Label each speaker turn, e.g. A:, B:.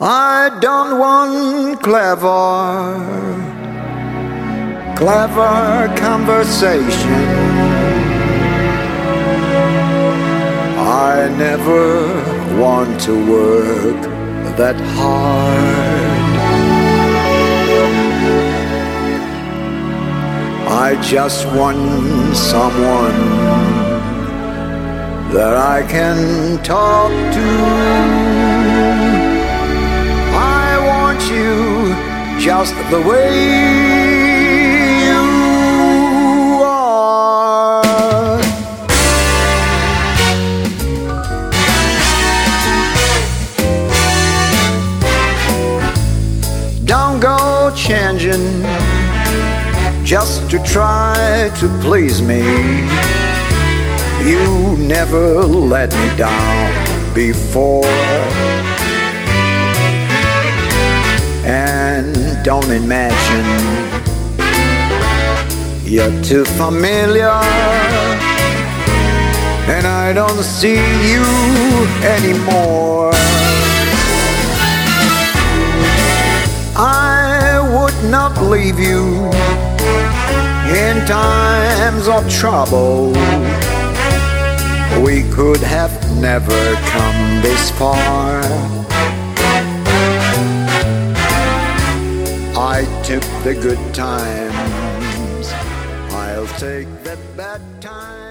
A: I don't want clever conversation. I never want to work that hard. I just want someone that I can talk to. I want you just the way you are. Don't go changing just to try to please me. You never let me down before. And don't imagine you're too familiar, and I don't see you anymore. I would not leave you in times of trouble. We could have never come this far. I took the good times, I'll take the bad times.